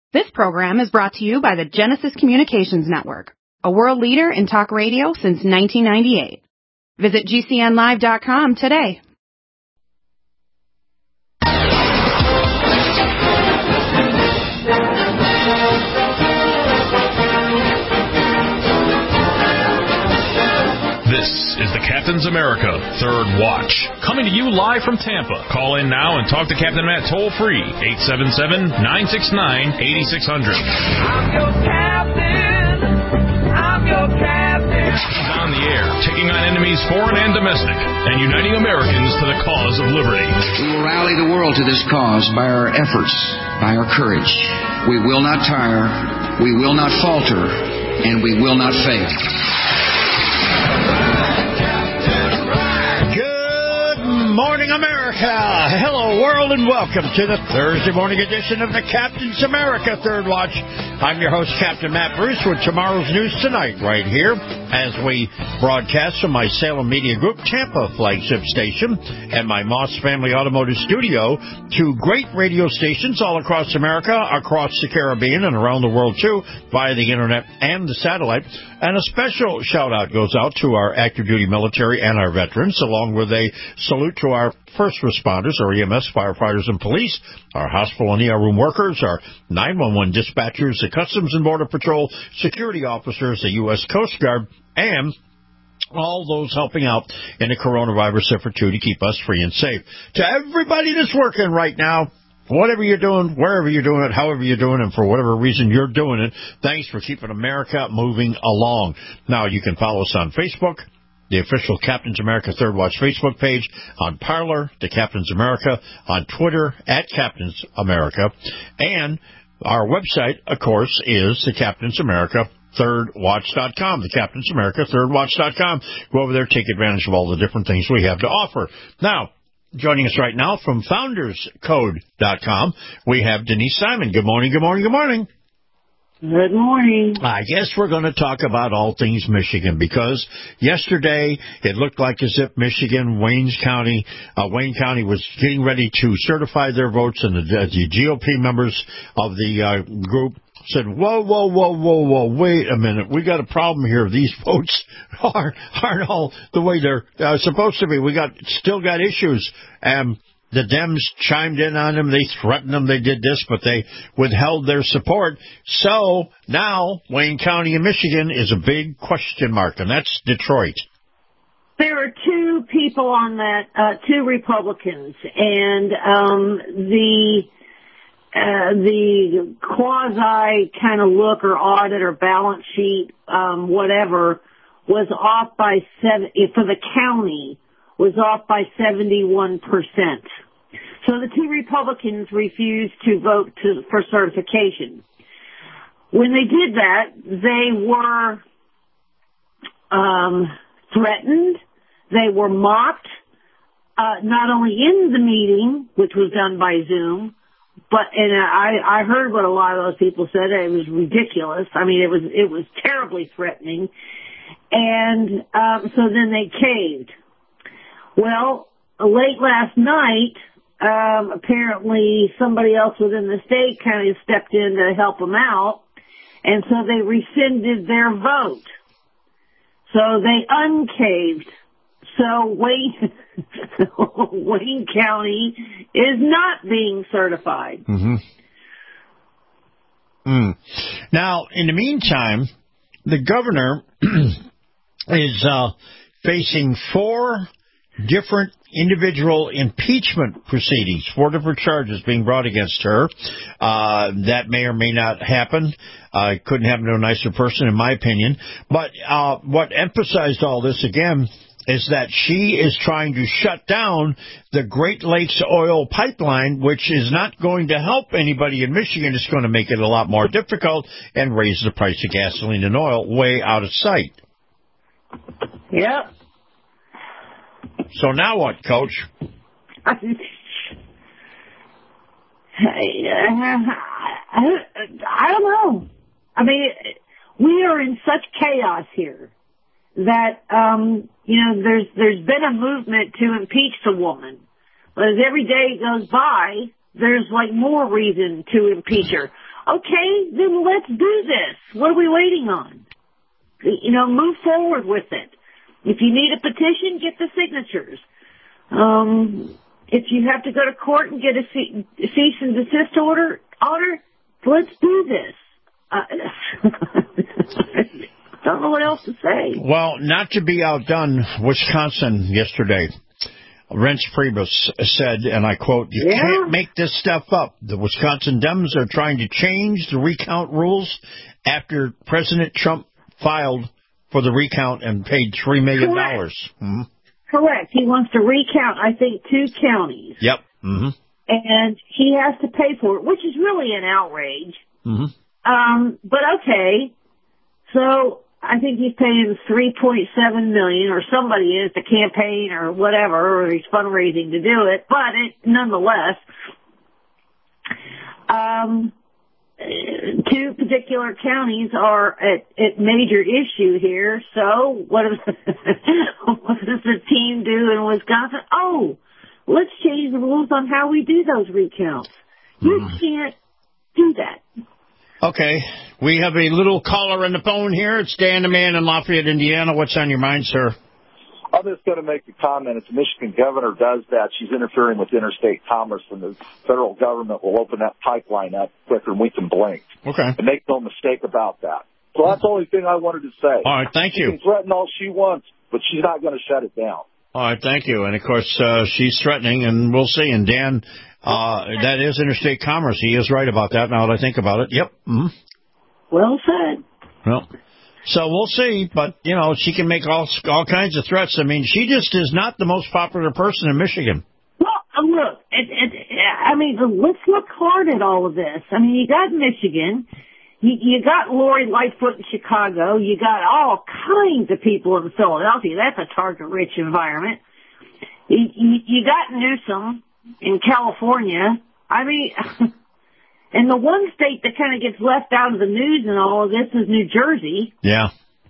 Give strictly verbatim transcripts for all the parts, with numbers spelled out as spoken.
This program is brought to you by the Genesis Communications Network, a world leader in talk radio since nineteen ninety-eight. Visit G C N live dot com today. This is the Captain's America Third Watch, coming to you live from Tampa. Call in now and talk to Captain Matt toll-free, eight seven seven, nine six nine, eight six zero zero. I'm your captain. I'm your captain. He's on the air, taking on enemies foreign and domestic, and uniting Americans to the cause of liberty. We will rally the world to this cause by our efforts, by our courage. We will not tire, we will not falter, and we will not fail. Morning, America. Hello, world, and welcome to the Thursday morning edition of the Captain's America Third Watch. I'm your host, Captain Matt Bruce, with tomorrow's news tonight right here as we broadcast from my Salem Media Group Tampa flagship station and my Moss Family Automotive Studio to great radio stations all across America, across the Caribbean, and around the world, too, via the Internet and the satellite. And a special shout-out goes out to our active duty military and our veterans, along with a salute to our first responders, our E M S, firefighters, and police, our hospital and E R room workers, our nine one one dispatchers, the Customs and Border Patrol, security officers, the U S Coast Guard, and all those helping out in the coronavirus effort, too, to keep us free and safe. To everybody that's working right now, whatever you're doing, wherever you're doing it, however you're doing it, for whatever reason you're doing it, thanks for keeping America moving along. Now, you can follow us on Facebook, the official Captain's America Third Watch Facebook page, on Parler, the Captain's America, on Twitter, at Captain's America, and our website, of course, is the Captain's America Third Watch dot com, the Captain's America Third Watch dot com. Go over there, take advantage of all the different things we have to offer. Now, joining us right now from Founders Code dot com, we have Denise Simon. Good morning, good morning, good morning. Good morning. I guess we're going to talk about all things Michigan, because yesterday it looked like as if Michigan, Wayne County, uh, Wayne County was getting ready to certify their votes, and the, the G O P members of the uh, group said, whoa, whoa, whoa, whoa, whoa, wait a minute. We got a problem here. These votes aren't, aren't all the way they're uh, supposed to be. We got still got issues. And the Dems chimed in on them. They threatened them. They did this, but they withheld their support. So now Wayne County in Michigan is a big question mark, and that's Detroit. There are two people on that, uh, two Republicans, and um, the uh, the quasi kind of look or audit or balance sheet, um, whatever, was off by seven for the county. was off by seventy-one percent. So the two Republicans refused to vote to, for certification. When they did that, they were um, threatened. They were mocked, uh, not only in the meeting, which was done by Zoom, but and I, I heard what a lot of those people said. It was ridiculous. I mean, it was it was terribly threatening. And um, so then they caved. Well, late last night, um, apparently somebody else within the state kind of stepped in to help them out, and so they rescinded their vote. So they uncaved. So Wayne, Wayne County is not being certified. Mm-hmm. Mm. Now, in the meantime, the governor is uh, facing four different individual impeachment proceedings, four different charges being brought against her. Uh, that may or may not happen. Uh, it couldn't happen to a nicer person, in my opinion. But uh, what emphasized all this, again, is that she is trying to shut down the Great Lakes oil pipeline, which is not going to help anybody in Michigan. It's going to make it a lot more difficult and raise the price of gasoline and oil way out of sight. Yep. So now what, Coach? I, I, I don't know. I mean, we are in such chaos here that, um, you know, there's there's been a movement to impeach the woman. But as every day goes by, there's like more reason to impeach her. Okay, then let's do this. What are we waiting on? You know, move forward with it. If you need a petition, get the signatures. Um, if you have to go to court and get a cease and desist order, order, let's do this. Uh, I don't know what else to say. Well, not to be outdone, Wisconsin yesterday, Reince Priebus said, and I quote, you yeah. can't make this stuff up. The Wisconsin Dems are trying to change the recount rules after President Trump filed for the recount and paid three million dollars. Correct. Mm-hmm. Correct. He wants to recount, I think, two counties. Yep. Mm-hmm. And he has to pay for it, which is really an outrage. Mm-hmm. Um, but okay. So I think he's paying three point seven million dollars, or somebody is, to campaign or whatever, or he's fundraising to do it. But it, nonetheless, um, two particular counties are at, at major issue here. So what does, what does the team do in Wisconsin? Oh, let's change the rules on how we do those recounts. You mm. can't do that. Okay. We have a little caller on the phone here. It's Dan the Man in Lafayette, Indiana. What's on your mind, sir? I'm just going to make a comment. If the Michigan governor does that, she's interfering with interstate commerce, and the federal government will open that pipeline up quicker than we can blink. Okay. And make no mistake about that. So that's the only thing I wanted to say. All right, thank you. She can threaten all she wants, but she's not going to shut it down. All right, thank you. And, of course, uh, she's threatening, and we'll see. And, Dan, uh, that is interstate commerce. He is right about that now that I think about it. Yep. Mm-hmm. Well said. Well, so we'll see. But, you know, she can make all all kinds of threats. I mean, she just is not the most popular person in Michigan. Well, look, it, it, I mean, let's look hard at all of this. I mean, you got Michigan. You, you got Lori Lightfoot in Chicago. You got all kinds of people in Philadelphia. That's a target-rich environment. You, you, you got Newsom in California. I mean, and the one state that kind of gets left out of the news in all of this is New Jersey. Yeah.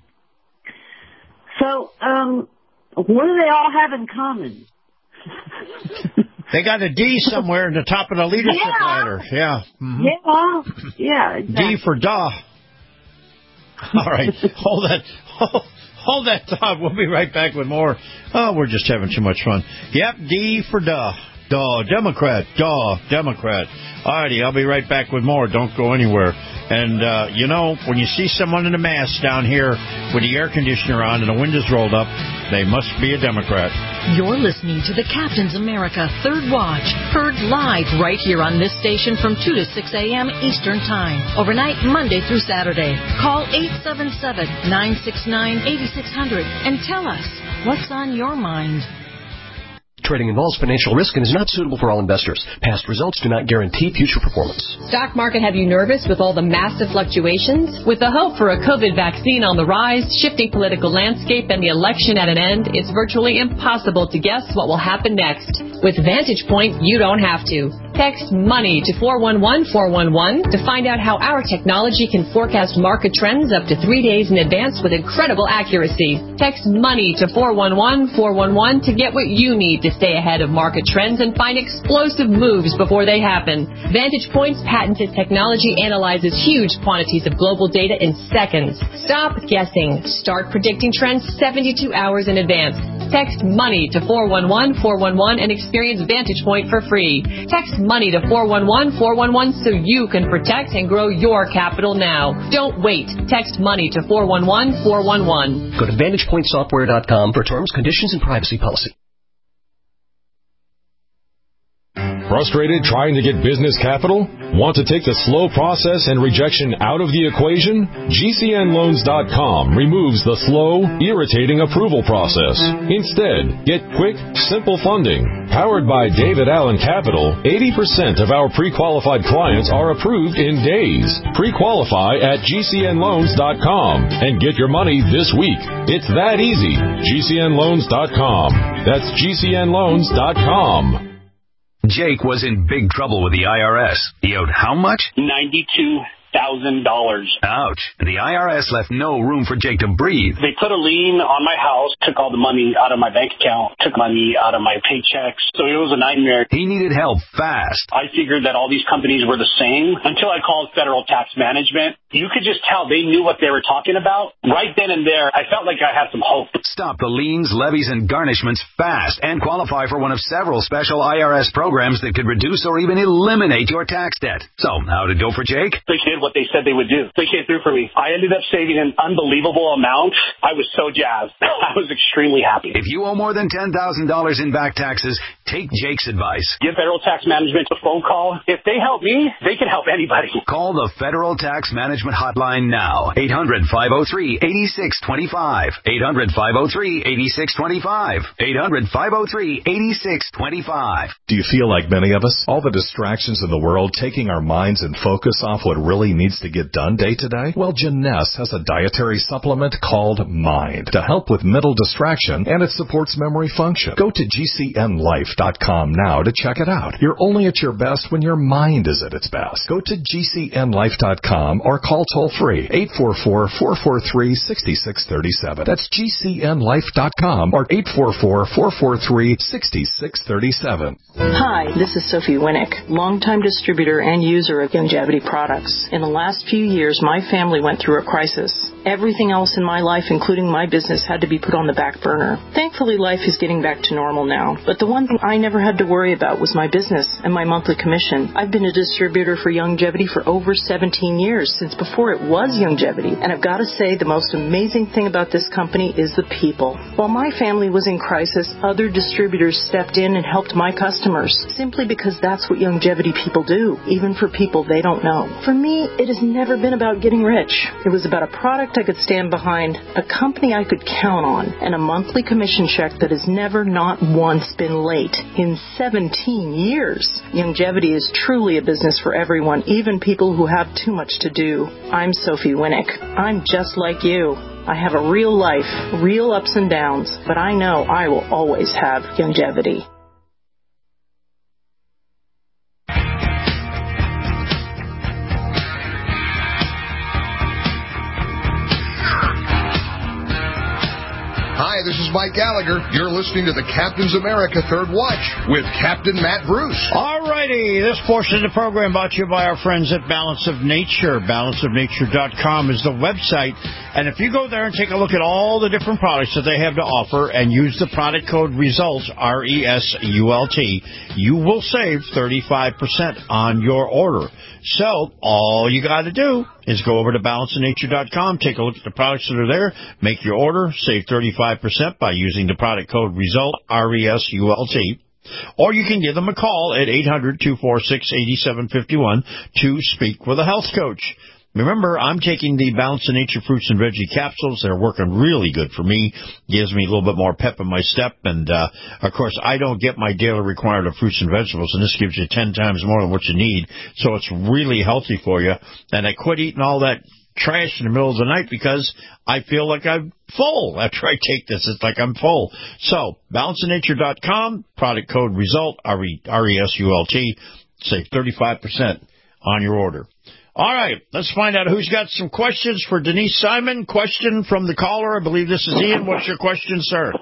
So, um, what do they all have in common? They got a D somewhere in the top of the leadership yeah. ladder. Yeah. Mm-hmm. Yeah. Yeah. Exactly. D for duh. All right. hold that. Hold, hold that thought. We'll be right back with more. Oh, we're just having too much fun. Yep. D for duh. Duh. Democrat. Duh. Democrat. All righty. I'll be right back with more. Don't go anywhere. And, uh, you know, when you see someone in a mask down here with the air conditioner on and the windows rolled up, they must be a Democrat. You're listening to the Captain's America Third Watch, heard live right here on this station from two to six a.m. Eastern Time, overnight Monday through Saturday. Call eight seven seven, nine six nine, eight six zero zero and tell us what's on your mind. Trading involves financial risk and is not suitable for all investors. Past results do not guarantee future performance. Stock market have you nervous with all the massive fluctuations? With the hope for a COVID vaccine on the rise, shifting political landscape, and the election at an end, it's virtually impossible to guess what will happen next. With Vantage Point, you don't have to. Text MONEY to four one one four one one to find out how our technology can forecast market trends up to three days in advance with incredible accuracy. Text MONEY to four one one four one one to get what you need to stay ahead of market trends and find explosive moves before they happen. Vantage Point's patented technology analyzes huge quantities of global data in seconds. Stop guessing. Start predicting trends seventy-two hours in advance. Text MONEY to four one one four one one and experience Vantage Point for free. Text MONEY to four one one four one one so you can protect and grow your capital now. Don't wait. Text MONEY to four one one four one one. Go to vantage point software dot com for terms, conditions, and privacy policy. Frustrated trying to get business capital? Want to take the slow process and rejection out of the equation? G C N loans dot com removes the slow, irritating approval process. Instead, get quick, simple funding. Powered by David Allen Capital, eighty percent of our pre-qualified clients are approved in days. Pre-qualify at G C N loans dot com and get your money this week. It's that easy. G C N loans dot com. That's G C N loans dot com. Jake was in big trouble with the I R S. He owed how much? ninety-two thousand dollars. Ouch. The I R S left no room for Jake to breathe. They put a lien on my house, took all the money out of my bank account, took money out of my paychecks. So it was a nightmare. He needed help fast. I figured that all these companies were the same until I called Federal Tax Management. You could just tell they knew what they were talking about. Right then and there, I felt like I had some hope. Stop the liens, levies, and garnishments fast and qualify for one of several special I R S programs that could reduce or even eliminate your tax debt. So, how did it go for Jake? They did what they said they would do. They came through for me. I ended up saving an unbelievable amount. I was so jazzed. I was extremely happy. If you owe more than ten thousand dollars in back taxes, take Jake's advice. Give Federal Tax Management a phone call. If they help me, they can help anybody. Call the Federal Tax Management Hotline now. eight hundred, five oh three, eight six two five. eight hundred, five oh three, eight six two five. eight hundred, five oh three, eight six two five. Do you feel like many of us? All the distractions in the world taking our minds and focus off what really needs to get done day to day? Well, Janess has a dietary supplement called Mind to help with mental distraction, and it supports memory function. Go to G C N life dot com now to check it out. You're only at your best when your mind is at its best. Go to G C N life dot com or call toll-free eight four four, four four three, six six three seven. That's G C N life dot com or eight four four, four four three, six six three seven. Hi, this is Sophie Winnick, longtime distributor and user of Youngevity products. In the last few years, my family went through a crisis. Everything else in my life, including my business, had to be put on the back burner. Thankfully, life is getting back to normal now. But the one thing I never had to worry about was my business and my monthly commission. I've been a distributor for Youngevity for over seventeen years, since before it was Youngevity. And I've got to say, the most amazing thing about this company is the people. While my family was in crisis, other distributors stepped in and helped my customers, simply because that's what Youngevity people do, even for people they don't know. For me, it has never been about getting rich. It was about a product I could stand behind, a company I could count on, and a monthly commission check that has never, not once, been late in seventeen years. Youngevity is truly a business for everyone, even people who have too much to do. I'm Sophie Winnick. I'm just like you. I have a real life, real ups and downs, but I know I will always have Youngevity. Hi, this is Mike Gallagher. You're listening to the Captain's America Third Watch with Captain Matt Bruce. All righty. This portion of the program brought to you by our friends at Balance of Nature. balance of nature dot com is the website. And if you go there and take a look at all the different products that they have to offer and use the product code RESULT, R E S U L T, you will save thirty-five percent on your order. So all you got to do is go over to balance of nature dot com, take a look at the products that are there, make your order, save thirty-five percent by using the product code RESULT, R E S U L T. Or you can give them a call at eight hundred, two four six, eight seven five one to speak with a health coach. Remember, I'm taking the Balance of Nature fruits and veggie capsules. They're working really good for me. Gives me a little bit more pep in my step. And, uh, of course, I don't get my daily requirement of fruits and vegetables, and this gives you ten times more than what you need. So it's really healthy for you. And I quit eating all that trash in the middle of the night because I feel like I'm full after I take this. It's like I'm full. So, balance of nature dot com, product code RESULT, R E S U L T, save thirty-five percent on your order. All right, let's find out who's got some questions for Denise Simon. Question from the caller. I believe this is Ian. What's your question, sir?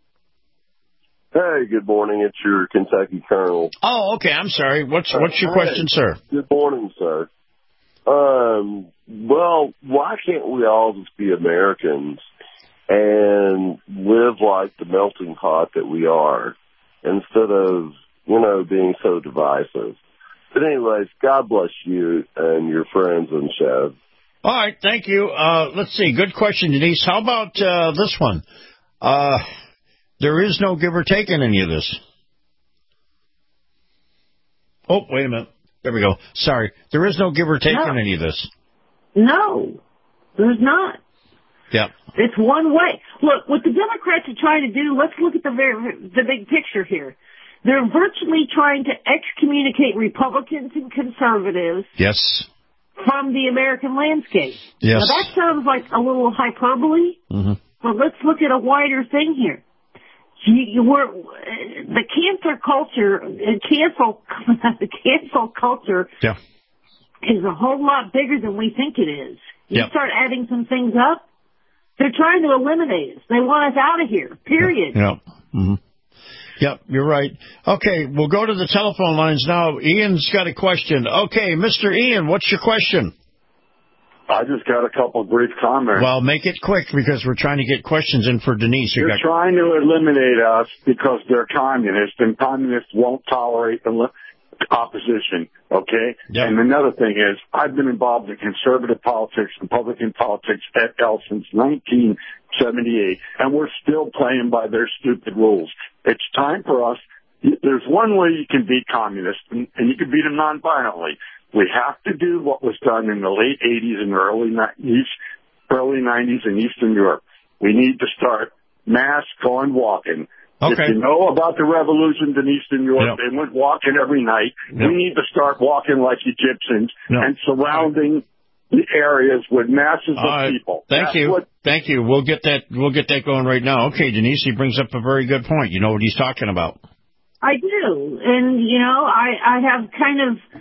Hey, good morning. It's your Kentucky Colonel. Oh, okay. I'm sorry. What's what's your hey, question, sir? Good morning, sir. Um, well, why can't we all just be Americans and live like the melting pot that we are instead of, you know, being so divisive? But anyways, God bless you and your friends and show. All right, thank you. Uh, let's see. Good question, Denise. How about uh, this one? Uh, there is no give or take in any of this. Oh, wait a minute. There we go. Sorry. There is no give or take no. in any of this. No, there's not. Yeah. It's one way. Look, what the Democrats are trying to do, let's look at the very, the big picture here. They're virtually trying to excommunicate Republicans and conservatives yes. from the American landscape. Yes. Now, that sounds like a little hyperbole, mm-hmm. but let's look at a wider thing here. You, you were, the cancer culture, cancel, the cancel culture yeah. is a whole lot bigger than we think it is. You Yep. start adding some things up, they're trying to eliminate us. They want us out of here, period. Yep. Mm-hmm. Yep, you're right. Okay, we'll go to the telephone lines now. Ian's got a question. Okay, Mister Ian, what's your question? I just got a couple of brief comments. Well, make it quick because we're trying to get questions in for Denise. They're got... trying to eliminate us because they're communists, and communists won't tolerate the opposition, okay? Yep. And another thing is, I've been involved in conservative politics, Republican politics at L since nineteen seventy-eight, and we're still playing by their stupid rules. It's time for us. There's one way you can beat communists, and, and you can beat them nonviolently. We have to do what was done in the late eighties and early nineties, early nineties in Eastern Europe. We need to start mass going walking. Okay. If you know about the revolutions in Eastern Europe, Yep. they went walking every night. Yep. We need to start walking like Egyptians Yep. and surrounding the areas with masses All of right. people. Thank That's you. what- Thank you. We'll get that. We'll get that going right now. Okay, Denise, he brings up a very good point. You know what he's talking about. I do. And, you know, I, I have kind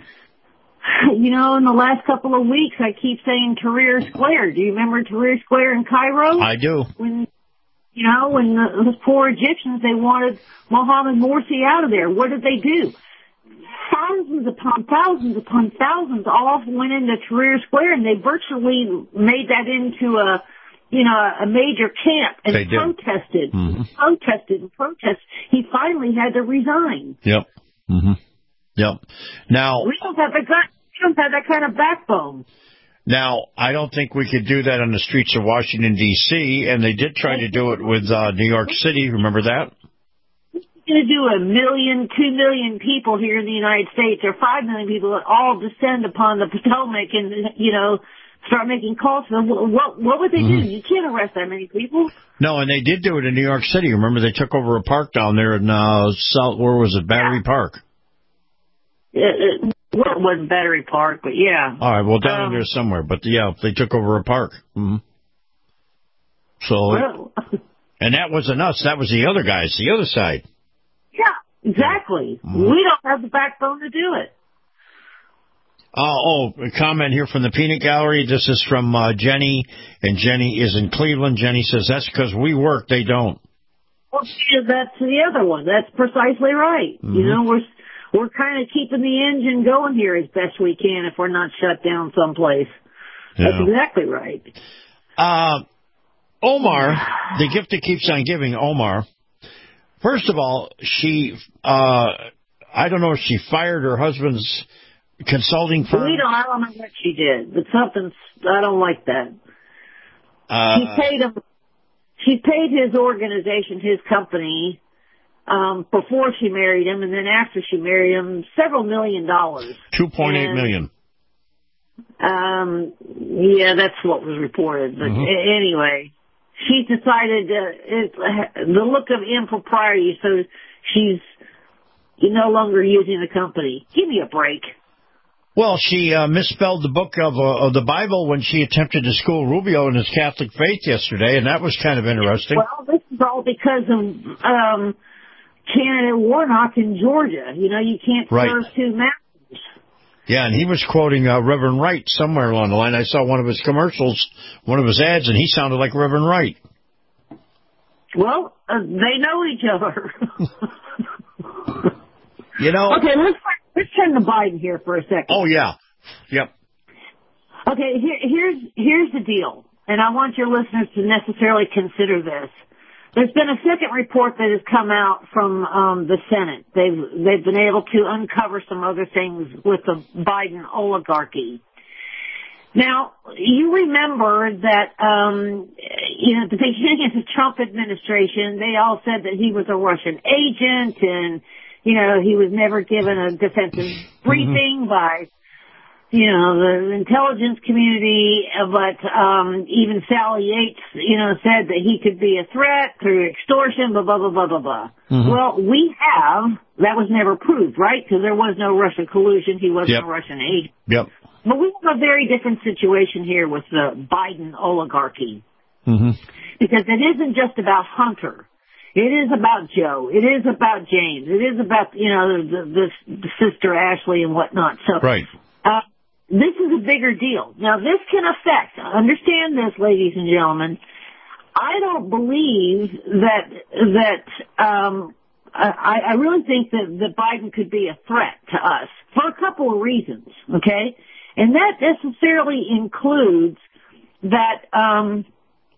of, you know, in the last couple of weeks, I keep saying Tahrir Square. Do you remember Tahrir Square in Cairo? I do. When, you know, when the, those poor Egyptians, they wanted Mohammed Morsi out of there. What did they do? Thousands upon thousands upon thousands all went into Tahrir Square, and they virtually made that into a, you know, a major camp and They did. protested, Mhm. protested and protested. He finally had to resign. Yep. Mm-hmm. Yep. Now, We don't have that kind, we don't have that kind of backbone. now, I don't think we could do that on the streets of Washington, D C, and they did try to do it with uh, New York City. Remember that? We're going to do a million, two million people here in the United States, or five million people that all descend upon the Potomac and, you know, start making calls for them. What, what would they Mhm. do? You can't arrest that many people. No, and they did do it in New York City. Remember, they took over a park down there in uh, South. Where was it? Battery Park. It, it, well, it wasn't Battery Park, but yeah. All right, well, down Um, in there somewhere. But yeah, they took over a park. Mm-hmm. So, Well, and that wasn't us. That was the other guys, the other side. yeah, exactly. Mhm. We don't have the backbone to do it. Uh, oh, a comment here from the Peanut Gallery. This is from uh, Jenny, and Jenny is in Cleveland. Jenny says, that's because we work, they don't. Well, yeah, that's the other one. That's precisely right. Mhm. You know, we're we're kind of keeping the engine going here as best we can if we're not shut down someplace. Yeah. That's exactly right. Uh, Omar, the gift that keeps on giving, Omar. First of all, she, uh, I don't know if she fired her husband's consulting firm. We don't. I don't know what she did, but something. I don't like that. Uh, She paid him. She paid his organization, his company, um, before she married him, and then after she married him, several million dollars. two point eight And, million. Um, yeah, that's what was reported. But Mhm. a- anyway, she decided uh, it, the look of impropriety, so she's no longer using the company. Give me a break. Well, she uh, misspelled the book of, uh, of the Bible when she attempted to school Rubio in his Catholic faith yesterday, and that was kind of interesting. Well, this is all because of um, candidate Warnock in Georgia. You know, you can't Right. serve two masters. Yeah, and he was quoting uh, Reverend Wright somewhere along the line. I saw one of his commercials, one of his ads, and he sounded like Reverend Wright. Well, uh, they know each other. You know? Okay, let's let's turn to Biden here for a second. Oh, yeah. Yep. Okay, here, here's here's the deal, and I want your listeners to necessarily consider this. There's been a second report that has come out from um, the Senate. They've they've been able to uncover some other things with the Biden oligarchy. Now, you remember that um, you know at the beginning of the Trump administration, they all said that he was a Russian agent, and you know he was never given a defensive briefing by. You know, the intelligence community, but um, even Sally Yates, you know, said that he could be a threat through extortion, blah, blah, blah, blah, blah, blah. Mhm. Well, we have, that was never proved, right? Because there was no Russian collusion. He wasn't Yep. a Russian agent. Yep. But we have a very different situation here with the Biden oligarchy. Mm-hmm. Because it isn't just about Hunter. It is about Joe. It is about James. It is about, you know, the, the, the sister Ashley and whatnot. So, Right. uh, this is a bigger deal. Now, this can affect, understand this, ladies and gentlemen, I don't believe that, that, um, I, I really think that, that Biden could be a threat to us for a couple of reasons, okay? And that necessarily includes that, um,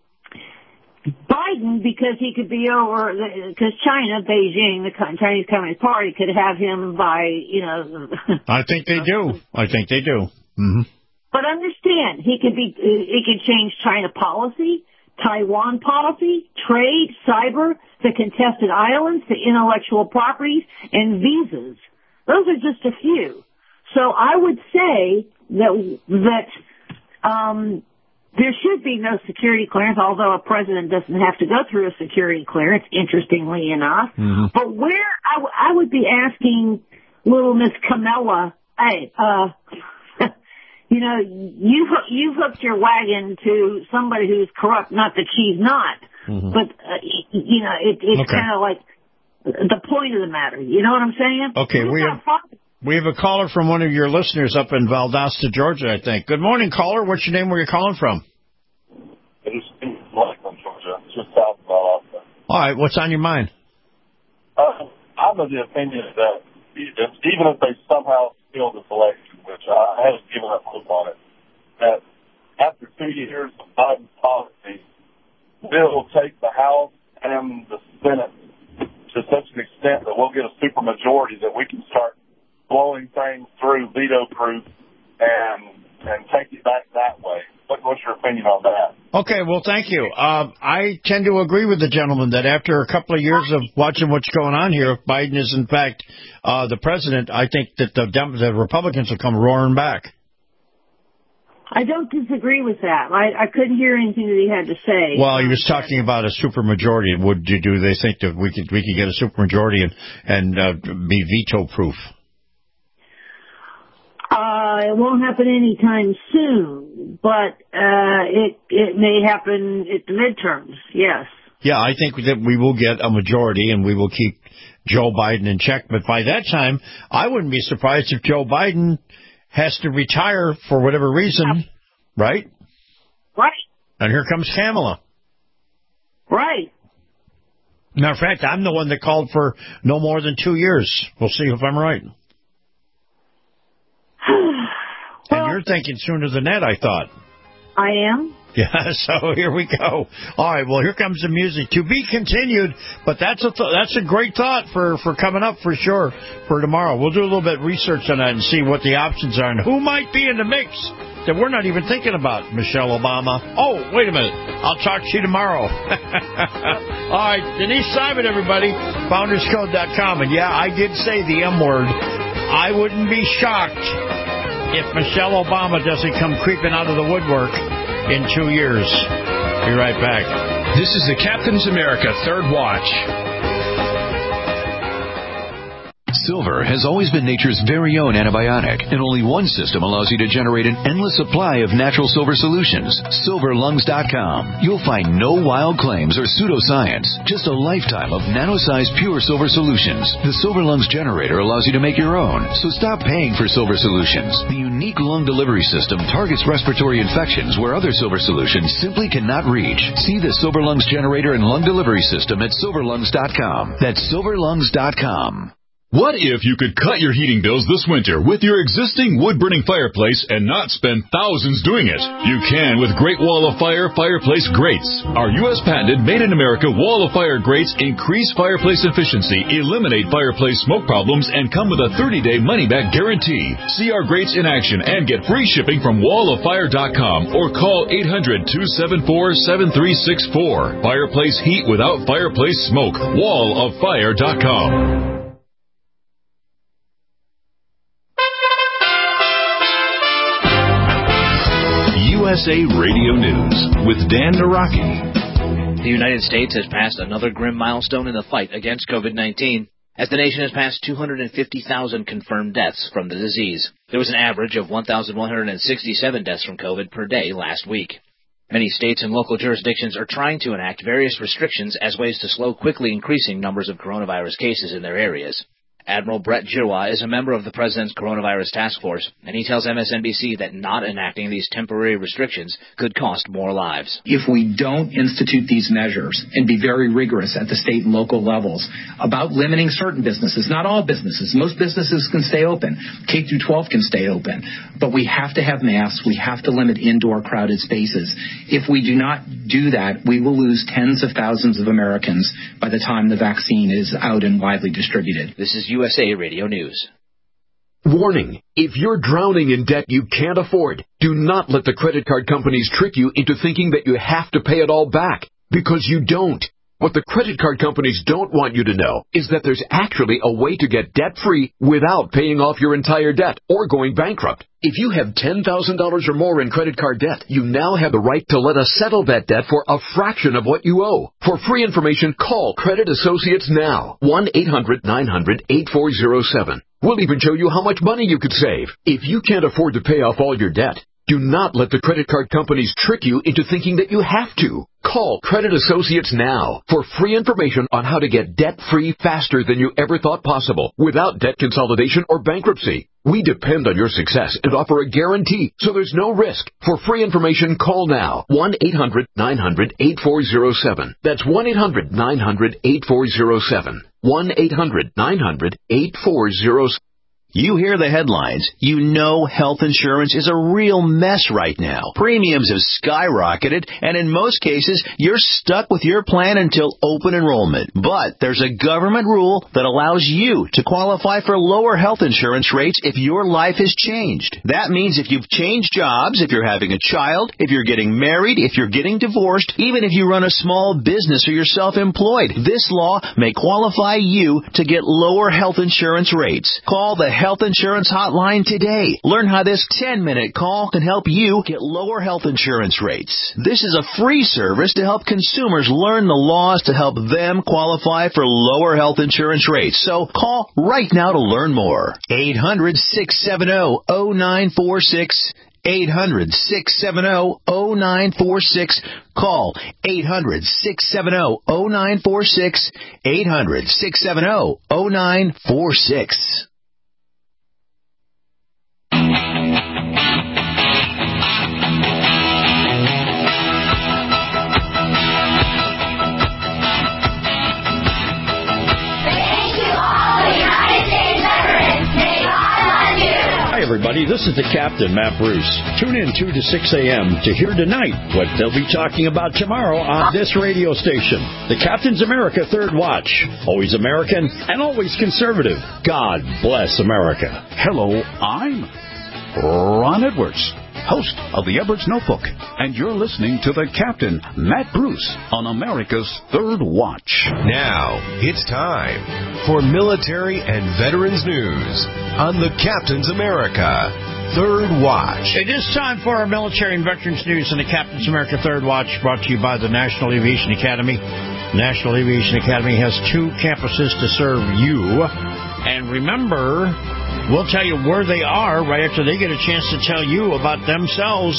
Biden, because he could be over, because China, Beijing, the Chinese Communist Party could have him by, you know. I think they do. I think they do. Mm-hmm. But understand, he could be, he could change China policy, Taiwan policy, trade, cyber, the contested islands, the intellectual properties, and visas. Those are just a few. So I would say that, that, um, there should be no security clearance, although a president doesn't have to go through a security clearance, interestingly enough. Mm-hmm. But where I, w- I would be asking little Miss Kamala, hey, uh, you know, you you hooked your wagon to somebody who's corrupt. Not that she's not, mm-hmm. but uh, you know, it, it's okay. Kind of like the point of the matter. You know what I'm saying? Okay, we have we have a caller from one of your listeners up in Valdosta, Georgia, I think. Good morning, caller. What's your name? Where you calling from? It's Lakeland, Georgia, just south of Valdosta. All right, what's on your mind? Uh, I'm of the opinion that even if they somehow steal this election, which I haven't given up hope on it, that after two years of Biden's policy, Bill will take the House and the Senate to such an extent that we'll get a supermajority that we can start blowing things through veto-proof and and take it back that way. What, what's your opinion on that? Okay, well, thank you. Uh, I tend to agree with the gentleman that after a couple of years of watching what's going on here, if Biden is, in fact, uh, the president, I think that the, the Republicans will come roaring back. I don't disagree with that. I, I couldn't hear anything that he had to say. Well, he was talking about a supermajority. Would you do they think that we could we could get a supermajority and, and uh, be veto-proof? Uh, it won't happen anytime soon, but uh, it it may happen at the midterms, yes. Yeah, I think that we will get a majority and we will keep Joe Biden in check. But by that time, I wouldn't be surprised if Joe Biden has to retire for whatever reason, right? Right. And here comes Kamala. Right. Matter of fact, I'm the one that called for no more than two years. We'll see if I'm right. Well, and you're thinking sooner than that, I thought. I am. Yeah, so here we go. All right, well, here comes the music. To be continued, but that's a th- that's a great thought for, for coming up for sure for tomorrow. We'll do a little bit of research on that and see what the options are and who might be in the mix that we're not even thinking about. Michelle Obama. Oh, wait a minute. I'll talk to you tomorrow. All right, Denise Simon, everybody, founders code dot com. And, yeah, I did say the M word. I wouldn't be shocked if Michelle Obama doesn't come creeping out of the woodwork in two years. Be right back. This is the Captain's America Third Watch. Silver has always been nature's very own antibiotic, and only one system allows you to generate an endless supply of natural silver solutions. silver lungs dot com. You'll find no wild claims or pseudoscience, just a lifetime of nano-sized pure silver solutions. The Silver Lungs generator allows you to make your own, so stop paying for silver solutions. The unique lung delivery system targets respiratory infections where other silver solutions simply cannot reach. See the Silver Lungs generator and lung delivery system at silver lungs dot com. That's silver lungs dot com. What if you could cut your heating bills this winter with your existing wood-burning fireplace and not spend thousands doing it? You can with Great Wall of Fire Fireplace Grates. Our U S patented made-in-America Wall of Fire grates increase fireplace efficiency, eliminate fireplace smoke problems, and come with a thirty-day money-back guarantee. See our grates in action and get free shipping from wall of fire dot com or call eight hundred, two seven four, seven three six four. Fireplace heat without fireplace smoke. wall of fire dot com. U S A Radio News with Dan Naraki. The United States has passed another grim milestone in the fight against COVID nineteen, as the nation has passed two hundred fifty thousand confirmed deaths from the disease. There was an average of one thousand one hundred sixty-seven deaths from COVID per day last week. Many states and local jurisdictions are trying to enact various restrictions as ways to slow quickly increasing numbers of coronavirus cases in their areas. Admiral Brett Giroir is a member of the President's Coronavirus Task Force, and he tells M S N B C that not enacting these temporary restrictions could cost more lives. If we don't institute these measures and be very rigorous at the state and local levels about limiting certain businesses, not all businesses, most businesses can stay open, K through twelve can stay open, but we have to have masks, we have to limit indoor crowded spaces. If we do not do that, we will lose tens of thousands of Americans by the time the vaccine is out and widely distributed. This is U S A Radio News. Warning, if you're drowning in debt you can't afford, do not let the credit card companies trick you into thinking that you have to pay it all back, because you don't. What the credit card companies don't want you to know is that there's actually a way to get debt-free without paying off your entire debt or going bankrupt. If you have ten thousand dollars or more in credit card debt, you now have the right to let us settle that debt for a fraction of what you owe. For free information, call Credit Associates now. one eight hundred nine hundred eight four zero seven. We'll even show you how much money you could save. If you can't afford to pay off all your debt, do not let the credit card companies trick you into thinking that you have to. Call Credit Associates now for free information on how to get debt-free faster than you ever thought possible without debt consolidation or bankruptcy. We depend on your success and offer a guarantee, so there's no risk. For free information, call now. one eight hundred nine hundred eight four zero seven. That's one eight hundred nine hundred eight four zero seven. one eight hundred nine hundred eight four zero seven. You hear the headlines. You know health insurance is a real mess right now. Premiums have skyrocketed, and in most cases, you're stuck with your plan until open enrollment. But there's a government rule that allows you to qualify for lower health insurance rates if your life has changed. That means if you've changed jobs, if you're having a child, if you're getting married, if you're getting divorced, even if you run a small business or you're self-employed, this law may qualify you to get lower health insurance rates. Call the Health Insurance Hotline today. Learn how this ten-minute call can help you get lower health insurance rates. This is a free service to help consumers learn the laws to help them qualify for lower health insurance rates. So call right now to learn more. eight hundred six seven zero zero nine four six. eight hundred six seven zero zero nine four six. Call eight hundred six seven zero zero nine four six. eight hundred six seven zero zero nine four six. Hi, everybody. This is the Captain, Matt Bruce. Tune in two to six a.m. to hear tonight what they'll be talking about tomorrow on this radio station. The Captain's America Third Watch. Always American and always conservative. God bless America. Hello, I'm Ron Edwards, host of the Edwards Notebook, and you're listening to the Captain, Matt Bruce, on America's Third Watch. Now, it's time for military and veterans news on the Captain's America Third Watch. It is time for our military and veterans news on the Captain's America Third Watch, brought to you by the National Aviation Academy. The National Aviation Academy has two campuses to serve you. And remember, we'll tell you where they are right after they get a chance to tell you about themselves.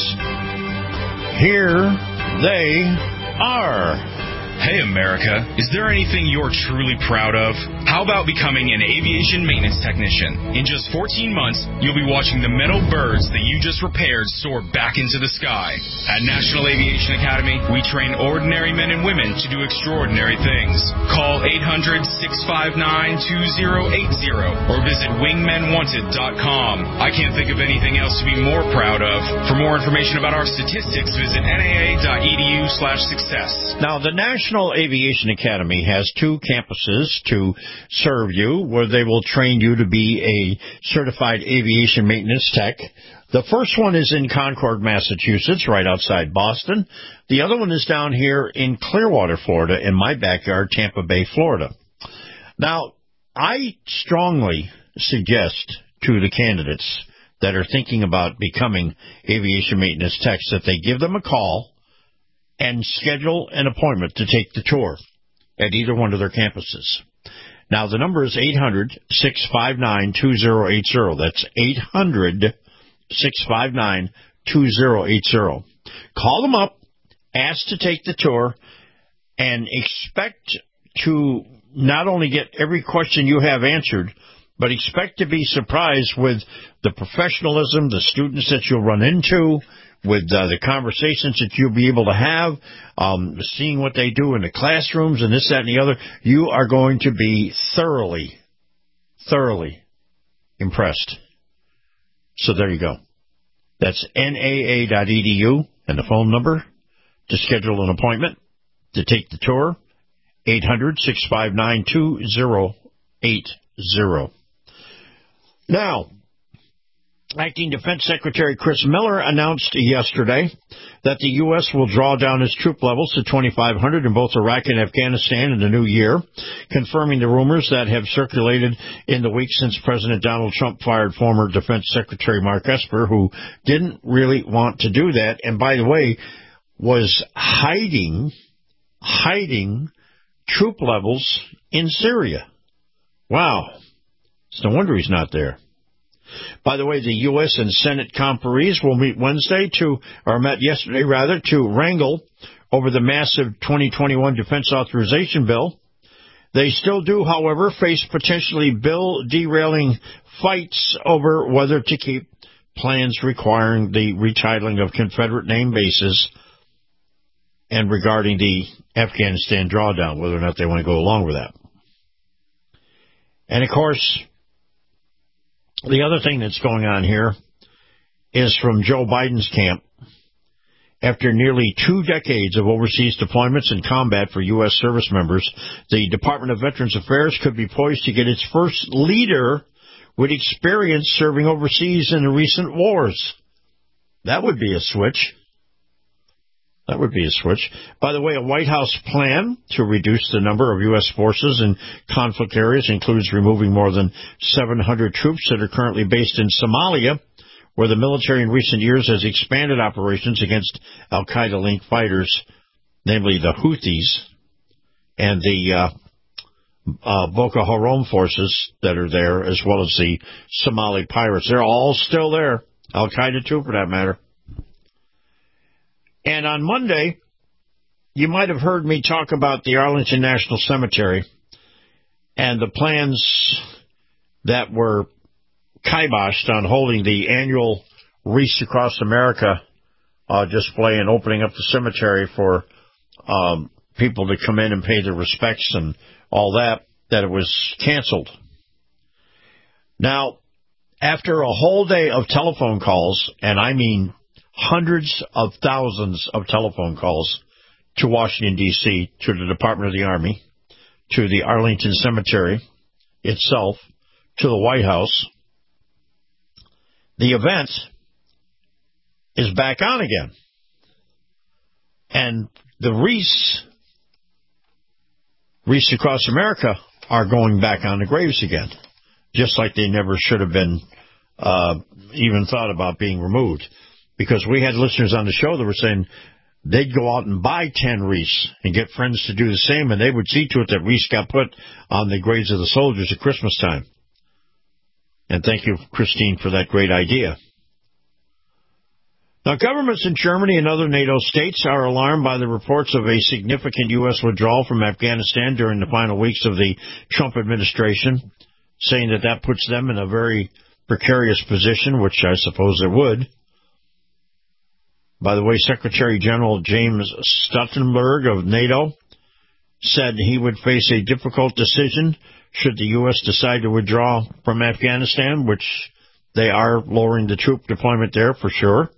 Here they are. Hey, America, is there anything you're truly proud of? How about becoming an aviation maintenance technician? In just fourteen months, you'll be watching the metal birds that you just repaired soar back into the sky. At National Aviation Academy, we train ordinary men and women to do extraordinary things. Call eight hundred six five nine two zero eight zero or visit wingmen wanted dot com. I can't think of anything else to be more proud of. For more information about our statistics, visit N A A dot E D U slash success. Now, the National Aviation Academy has two campuses to serve you, where they will train you to be a certified aviation maintenance tech. The first one is in Concord, Massachusetts, right outside Boston. The other one is down here in Clearwater, Florida, in my backyard, Tampa Bay, Florida. Now, I strongly suggest to the candidates that are thinking about becoming aviation maintenance techs that they give them a call and schedule an appointment to take the tour at either one of their campuses. Now, the number is eight hundred six five nine two zero eight zero. That's eight hundred six five nine two zero eight zero. Call them up, ask to take the tour, and expect to not only get every question you have answered, But expect to be surprised with the professionalism, the students that you'll run into, with uh, the conversations that you'll be able to have, um, seeing what they do in the classrooms and this, that, and the other. You are going to be thoroughly, thoroughly impressed. So there you go. That's N A A dot E D U and the phone number to schedule an appointment to take the tour, eight hundred, six five nine, two zero eight zero. Now, Acting Defense Secretary Chris Miller announced yesterday that the U S will draw down its troop levels to twenty-five hundred in both Iraq and Afghanistan in the new year, confirming the rumors that have circulated in the weeks since President Donald Trump fired former Defense Secretary Mark Esper, who didn't really want to do that, and by the way, was hiding, hiding troop levels in Syria. Wow. It's no wonder he's not there. By the way, the U S and Senate conferees will meet Wednesday to, or met yesterday rather, to wrangle over the massive twenty twenty-one defense authorization bill. They still do, however, face potentially bill derailing fights over whether to keep plans requiring the retitling of Confederate name bases and regarding the Afghanistan drawdown, whether or not they want to go along with that. And, of course, the other thing that's going on here is from Joe Biden's camp. After nearly two decades of overseas deployments and combat for U S service members, the Department of Veterans Affairs could be poised to get its first leader with experience serving overseas in the recent wars. That would be a switch. That would be a switch. By the way, a White House plan to reduce the number of U S forces in conflict areas includes removing more than seven hundred troops that are currently based in Somalia, where the military in recent years has expanded operations against al-Qaeda-linked fighters, namely the Houthis and the uh, uh, Boko Haram forces that are there, as well as the Somali pirates. They're all still there, al-Qaeda too, for that matter. And on Monday, you might have heard me talk about the Arlington National Cemetery and the plans that were kiboshed on holding the annual Wreaths Across America uh, display and opening up the cemetery for um, people to come in and pay their respects and all that, that it was canceled. Now, after a whole day of telephone calls, and I mean hundreds of thousands of telephone calls to Washington, D C, to the Department of the Army, to the Arlington Cemetery itself, to the White House, the event is back on again. And the wreaths, wreaths across America, are going back on the graves again, just like they never should have been uh, even thought about being removed. Because we had listeners on the show that were saying they'd go out and buy ten wreaths and get friends to do the same, and they would see to it that wreaths got put on the graves of the soldiers at Christmas time. And thank you, Christine, for that great idea. Now, governments in Germany and other NATO states are alarmed by the reports of a significant U S withdrawal from Afghanistan during the final weeks of the Trump administration, saying that that puts them in a very precarious position, which I suppose it would. By the way, Secretary General James Stoltenberg of NATO said he would face a difficult decision should the U S decide to withdraw from Afghanistan, which they are lowering the troop deployment there for sure.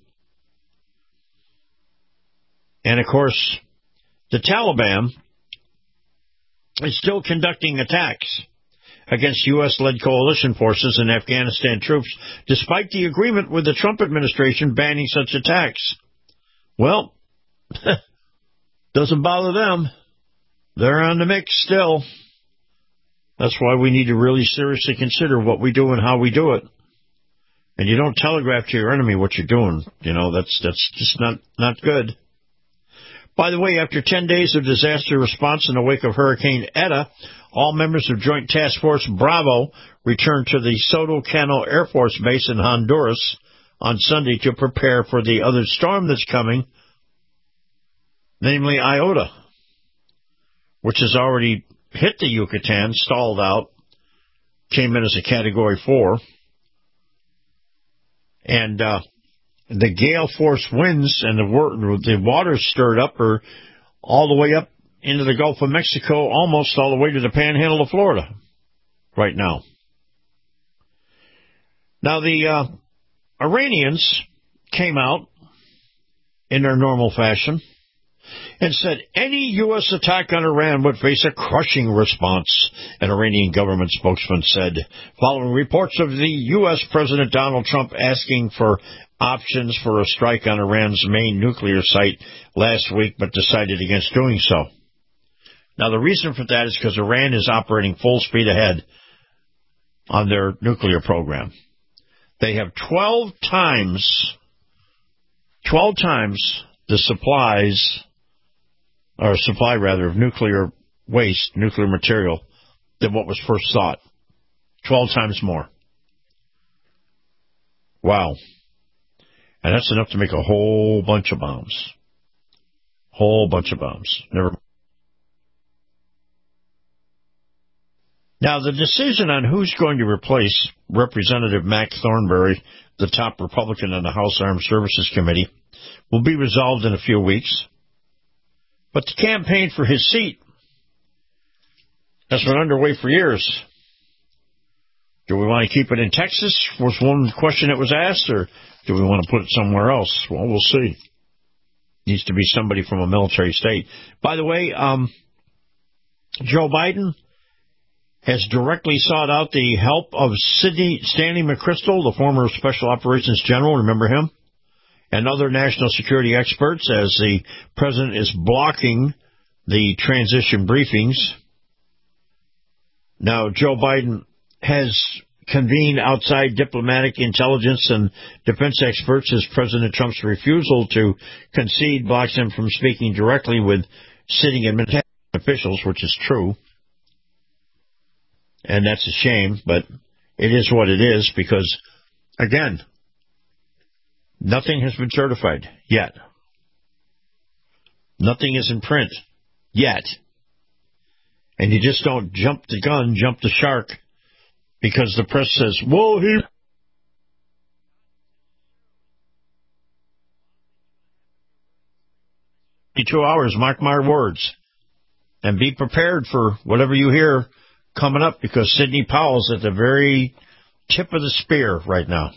And, of course, the Taliban is still conducting attacks against U S-led coalition forces and Afghanistan troops, despite the agreement with the Trump administration banning such attacks. Well, doesn't bother them. They're on the mix still. That's why we need to really seriously consider what we do and how we do it. And you don't telegraph to your enemy what you're doing. You know, that's that's just not, not good. By the way, after ten days of disaster response in the wake of Hurricane Eta, all members of Joint Task Force Bravo returned to the Soto Cano Air Force Base in Honduras on Sunday to prepare for the other storm that's coming, namely Iota, which has already hit the Yucatan, stalled out, came in as a Category four. And uh, the gale force winds and the, the water stirred up are all the way up into the Gulf of Mexico, almost all the way to the panhandle of Florida right now. Now, the uh, Iranians came out in their normal fashion and said any U S attack on Iran would face a crushing response, an Iranian government spokesman said, following reports of the U S President Donald Trump asking for options for a strike on Iran's main nuclear site last week, but decided against doing so. Now, the reason for that is because Iran is operating full speed ahead on their nuclear program. They have twelve times, twelve times the supplies, or supply rather, of nuclear waste, nuclear material, than what was first thought. Twelve times more. Wow. And that's enough to make a whole bunch of bombs. Whole bunch of bombs. Never. Now, the decision on who's going to replace Representative Mac Thornberry, the top Republican on the House Armed Services Committee, will be resolved in a few weeks. But the campaign for his seat has been underway for years. Do we want to keep it in Texas, was one question that was asked, or do we want to put it somewhere else? Well, we'll see. Needs to be somebody from a military state. By the way, um, Joe Biden has directly sought out the help of Sidney Stanley McChrystal, the former Special Operations General, remember him, and other national security experts as the president is blocking the transition briefings. Now, Joe Biden has convened outside diplomatic, intelligence, and defense experts as President Trump's refusal to concede blocks him from speaking directly with sitting administration officials, which is true. And that's a shame, but it is what it is because, again, nothing has been certified yet. Nothing is in print yet. And you just don't jump the gun, jump the shark, because the press says, whoa, he... Two hours, mark my words. And be prepared for whatever you hear coming up, because Sidney Powell's at the very tip of the spear right now.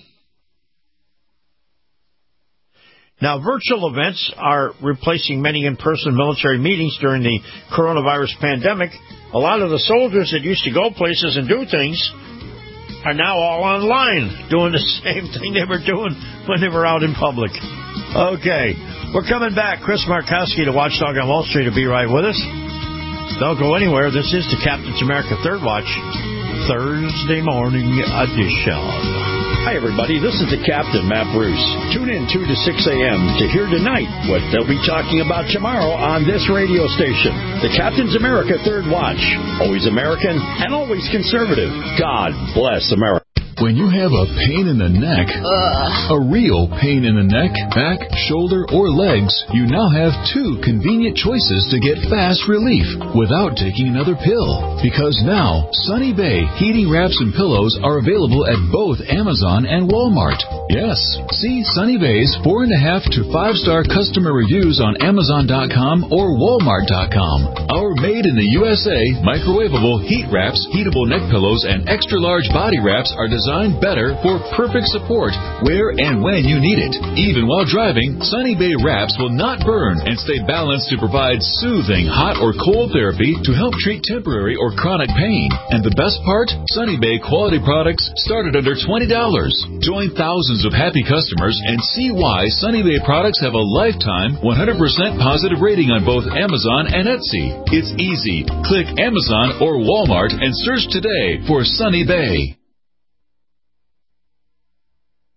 Now, virtual events are replacing many in-person military meetings during the coronavirus pandemic. A lot of the soldiers that used to go places and do things are now all online, doing the same thing they were doing when they were out in public. Okay, we're coming back. Chris Markowski, the Watchdog on Wall Street, will be right with us. Don't go anywhere. This is the Captain's America Third Watch, Thursday morning edition. Hi, everybody. This is the Captain, Matt Bruce. Tune in two to six a.m. to hear tonight what they'll be talking about tomorrow on this radio station. The Captain's America Third Watch. Always American and always conservative. God bless America. When you have a pain in the neck, Ugh. a real pain in the neck, back, shoulder, or legs, you now have two convenient choices to get fast relief without taking another pill. Because now, Sunny Bay heating wraps and pillows are available at both Amazon and Walmart. Yes, see Sunny Bay's four and a half to five star customer reviews on Amazon dot com or Walmart dot com. Our made in the U S A microwavable heat wraps, heatable neck pillows, and extra large body wraps are designed better for perfect support where and when you need it. Even while driving, Sunny Bay wraps will not burn and stay balanced to provide soothing hot or cold therapy to help treat temporary or chronic pain. And the best part? Sunny Bay quality products start at under twenty dollars. Join thousands of happy customers and see why Sunny Bay products have a lifetime one hundred percent positive rating on both Amazon and Etsy. It's easy. Click Amazon or Walmart and search today for Sunny Bay.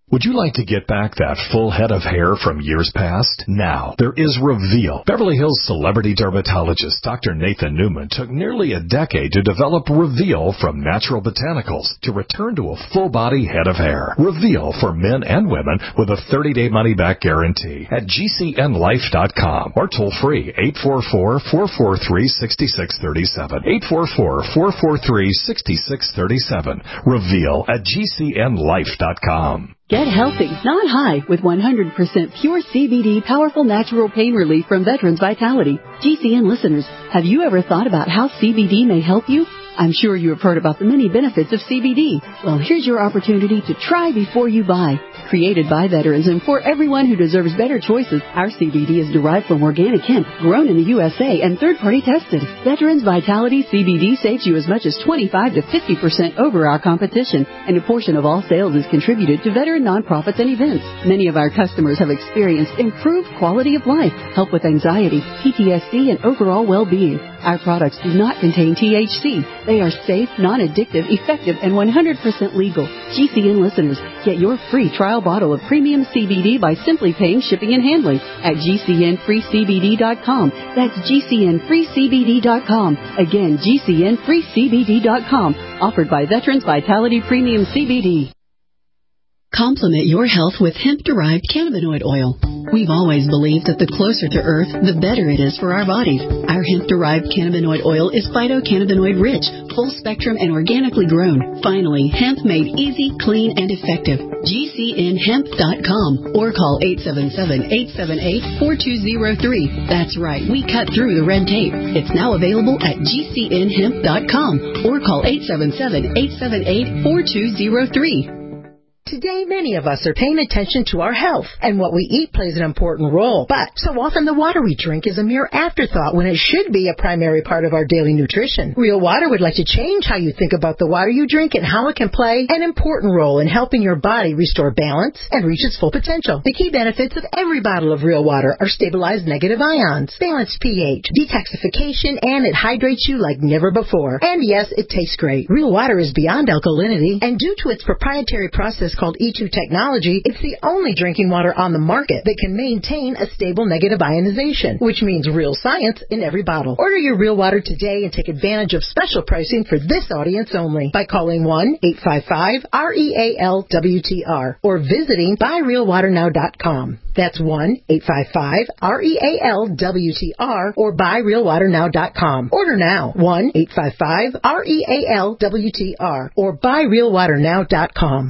Would you like to get back that full head of hair from years past? Now, there is Reveal. Beverly Hills celebrity dermatologist Doctor Nathan Newman took nearly a decade to develop Reveal from natural botanicals to return to a full-body head of hair. Reveal for men and women with a thirty-day money-back guarantee at G C N life dot com or toll-free eight four four, four four three, six six three seven. eight four four, four four three, six six three seven. Reveal at G C N life dot com. Get healthy, not high, with one hundred percent pure C B D powerful natural pain relief from Veterans Vitality. G C N listeners, have you ever thought about how C B D may help you? I'm sure you have heard about the many benefits of C B D. Well, here's your opportunity to try before you buy. Created by veterans and for everyone who deserves better choices, our C B D is derived from organic hemp, grown in the U S A and third-party tested. Veterans Vitality C B D saves you as much as twenty-five to fifty percent over our competition, and a portion of all sales is contributed to veteran nonprofits and events. Many of our customers have experienced improved quality of life, help with anxiety, P T S D, and overall well-being. Our products do not contain T H C. They are safe, non-addictive, effective, and one hundred percent legal. G C N listeners, get your free trial bottle of premium C B D by simply paying shipping and handling at G C N free C B D dot com. That's G C N free C B D dot com. Again, G C N free C B D dot com. Offered by Veterans Vitality Premium C B D. Complement your health with hemp-derived cannabinoid oil. We've always believed that the closer to Earth, the better it is for our bodies. Our hemp-derived cannabinoid oil is phytocannabinoid-rich, full-spectrum, and organically grown. Finally, hemp made easy, clean, and effective. G C N hemp dot com or call eight seven seven, eight seven eight, four two zero three. That's right, we cut through the red tape. It's now available at G C N hemp dot com or call eight seven seven, eight seven eight, four two zero three. Today, many of us are paying attention to our health, and what we eat plays an important role. But so often the water we drink is a mere afterthought when it should be a primary part of our daily nutrition. Real Water would like to change how you think about the water you drink and how it can play an important role in helping your body restore balance and reach its full potential. The key benefits of every bottle of Real Water are stabilized negative ions, balanced pH, detoxification, and it hydrates you like never before. And yes, it tastes great. Real Water is beyond alkalinity, and due to its proprietary process called E two technology, it's the only drinking water on the market that can maintain a stable negative ionization, which means real science in every bottle. Order your Real Water today and take advantage of special pricing for this audience only by calling one eight five five, R E A L W T R or visiting buy real water now dot com. That's one eight five five, R E A L W T R or buy real water now dot com. Order now, one eight five five, R E A L W T R or buy real water now dot com.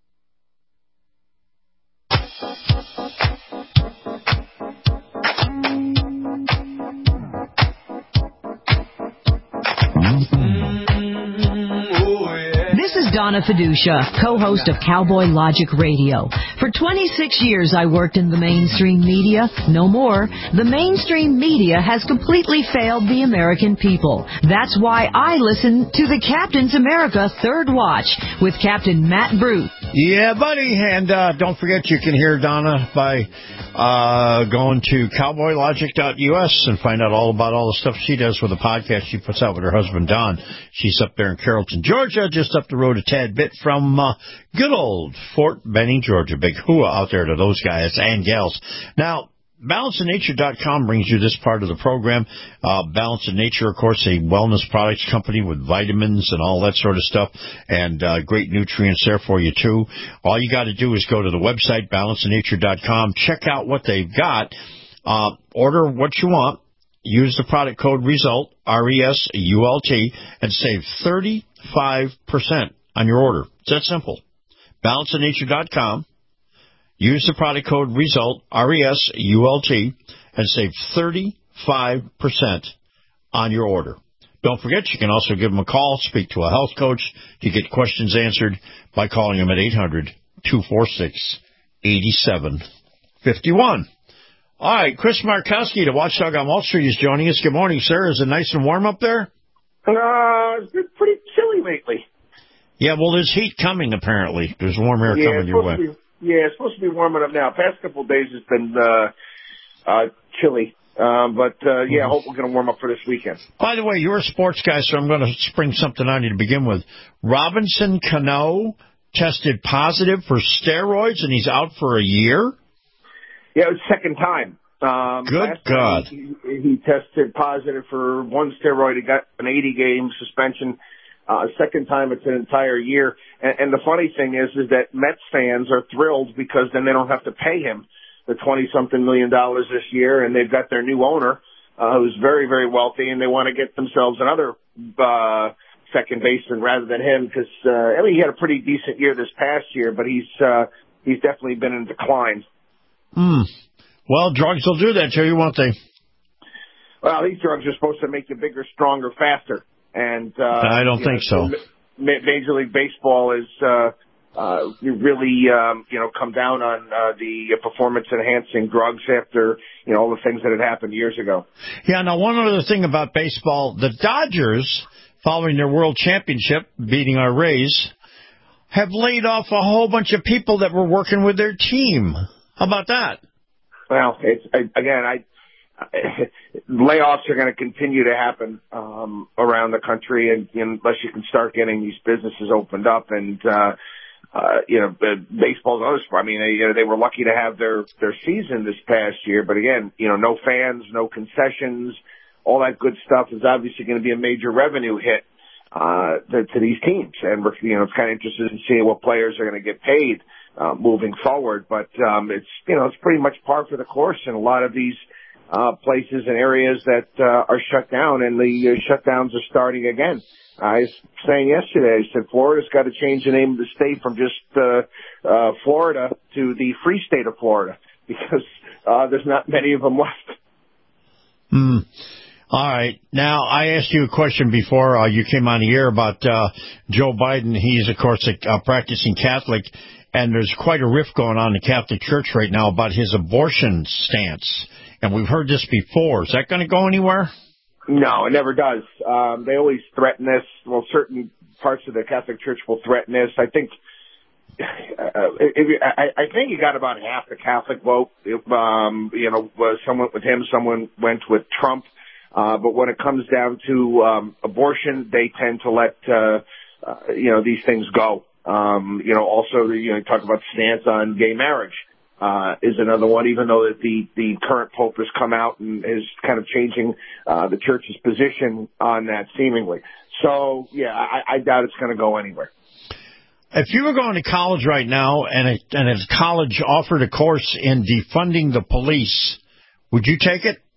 This is Donna Fiducia, co-host of Cowboy Logic Radio. For twenty-six years I worked in the mainstream media. No more. The mainstream media has completely failed the American people. That's why I listen to the Captain's America Third Watch with Captain Matt Bruce. Yeah, buddy. And uh, don't forget you can hear Donna by uh, going to cowboy logic dot U S and find out all about all the stuff she does with the podcast she puts out with her husband, Don. She's up there in Carrollton, Georgia, just up the road a tad bit from uh, good old Fort Benning, Georgia. Big hooah out there to those guys and gals. Now, balance of nature dot com brings you this part of the program. Uh, Balance of Nature, of course, a wellness products company with vitamins and all that sort of stuff, and uh, great nutrients there for you, too. All you got to do is go to the website, balance of nature dot com, check out what they've got, uh, order what you want, use the product code RESULT, R E S U L T, and save thirty-five percent on your order. It's that simple. balance of nature dot com. Use the product code RESULT, R E S U L T, and save thirty-five percent on your order. Don't forget, you can also give them a call, speak to a health coach to get questions answered by calling them at eight hundred, two four six, eight seven five one. All right, Chris Markowski, the Watchdog on Wall Street, is joining us. Good morning, sir. Is it nice and warm up there? Uh, it's been pretty chilly lately. Yeah, well, there's heat coming, apparently. There's warm air yeah, coming your way. Be, yeah, it's supposed to be warming up now. Past couple of days it's been uh, uh, chilly. Um, but, uh, yeah, I hope we're going to warm up for this weekend. By the way, you're a sports guy, so I'm going to spring something on you to begin with. Robinson Cano tested positive for steroids, and he's out for a year? Yeah, it was second time. Um, Good God. He, he tested positive for one steroid. He got an eighty-game suspension. Uh, second time, it's an entire year. And, and the funny thing is, is that Mets fans are thrilled because then they don't have to pay him the twenty-something million dollars this year, and they've got their new owner, uh, who's very, very wealthy, and they want to get themselves another uh, second baseman rather than him because, uh, I mean, he had a pretty decent year this past year, but he's uh, he's definitely been in decline. Hmm. Well, drugs will do that to you, won't they? Well, these drugs are supposed to make you bigger, stronger, faster. And uh, I don't think know, so. Major League Baseball is uh, uh, really, um, you know, come down on uh, the performance-enhancing drugs after, you know, all the things that had happened years ago. Yeah, now one other thing about baseball, the Dodgers, following their world championship, beating our Rays, have laid off a whole bunch of people that were working with their team. How about that? Well, it's again, I layoffs are going to continue to happen um, around the country, and, and unless you can start getting these businesses opened up, and uh, uh, you know, baseball's other sport. I mean, they, you know, they were lucky to have their their season this past year, but again, you know, no fans, no concessions, all that good stuff is obviously going to be a major revenue hit uh, to, to these teams, and we're you know, it's kind of interested in seeing what players are going to get paid uh, moving forward. But um, it's you know, it's pretty much par for the course in a lot of these Uh, places and areas that uh, are shut down, and the uh, shutdowns are starting again. I was saying yesterday, I said Florida's got to change the name of the state from just uh, uh, Florida to the Free State of Florida because uh, there's not many of them left. Hmm. All right. Now, I asked you a question before uh, you came on the air about uh, Joe Biden. He's, of course, a, a practicing Catholic, and there's quite a rift going on in the Catholic Church right now about his abortion stance. And we've heard this before. Is that going to go anywhere? No, it never does. Um, they always threaten this. Well, certain parts of the Catholic Church will threaten this. I think, uh, if you, I, I think you got about half the Catholic vote. If, um, you know, some went with him, someone went with Trump. Uh, but when it comes down to um, abortion, they tend to let uh, uh, you know these things go. Um, you know, also you know talk about stance on gay marriage. Uh, is another one, even though that the, the current pope has come out and is kind of changing, uh, the church's position on that seemingly. So, yeah, I, I doubt it's going to go anywhere. If you were going to college right now and a, and a college offered a course in defunding the police, would you take it?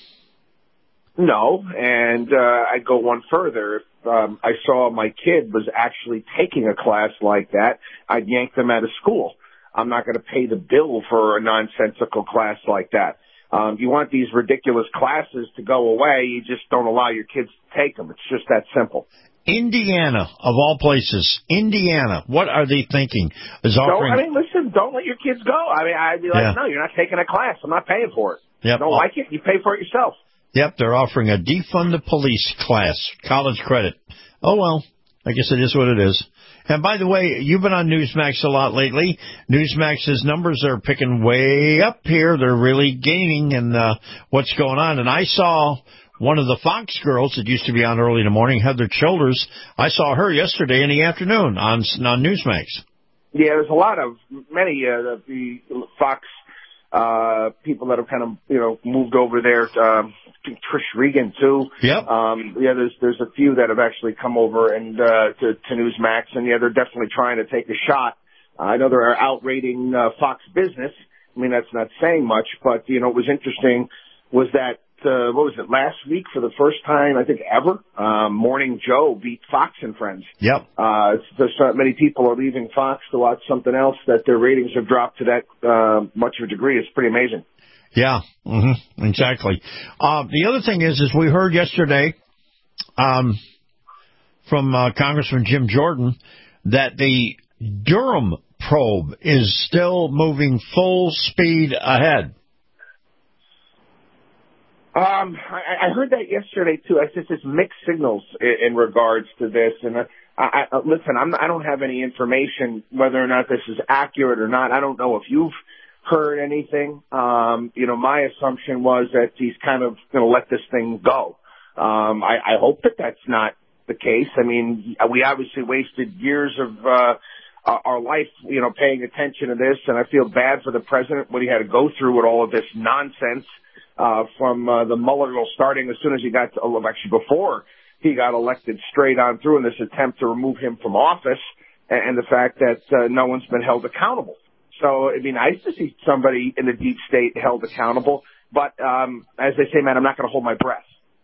No, and, uh, I'd go one further. If, um, I saw my kid was actually taking a class like that, I'd yank them out of school. I'm not going to pay the bill for a nonsensical class like that. Um, you want these ridiculous classes to go away, you just don't allow your kids to take them. It's just that simple. Indiana, of all places, Indiana, what are they thinking? Is offering... Don't, I mean, listen, don't let your kids go. I mean, I'd be like, yeah. No, you're not taking a class. I'm not paying for it. Yep. You don't like it, you pay for it yourself. Yep, they're offering a defund the police class, college credit. Oh, well, I guess it is what it is. And by the way, you've been on Newsmax a lot lately. Newsmax's numbers are picking way up here. They're really gaining in uh, what's going on. And I saw one of the Fox girls that used to be on early in the morning, Heather Childers. I saw her yesterday in the afternoon on, on Newsmax. Yeah, there's a lot of, many uh, the Fox uh people that have kind of, you know, moved over there. Um, Trish Regan, too. Yep. Um, yeah, there's there's a few that have actually come over and uh, to, to Newsmax, and yeah, they're definitely trying to take a shot. Uh, I know they're outrating uh, Fox Business. I mean, that's not saying much, but, you know, what was interesting was that, uh, what was it, last week for the first time, I think, ever, um, Morning Joe beat Fox and Friends. Yep. Uh, there's not many people are leaving Fox to watch something else that their ratings have dropped to that uh, much of a degree. It's pretty amazing. Yeah, mm-hmm, exactly. Uh, the other thing is, is we heard yesterday um, from uh, Congressman Jim Jordan that the Durham probe is still moving full speed ahead. Um, I, I heard that yesterday too. I said there's mixed signals in, in regards to this, and I, I, I listen. I'm, I don't have any information whether or not this is accurate or not. I don't know if you've heard anything. Um, you know, my assumption was that he's kind of going to let this thing go. Um, I, I hope that that's not the case. I mean, we obviously wasted years of uh, uh, our life, you know, paying attention to this, and I feel bad for the president, what he had to go through with all of this nonsense uh, from uh, the Mueller starting as soon as he got, to, oh, actually before he got elected straight on through in this attempt to remove him from office, and, and the fact that uh, no one's been held accountable. So it'd be nice to see somebody in the deep state held accountable. But um, as they say, man, I'm not going to hold my breath.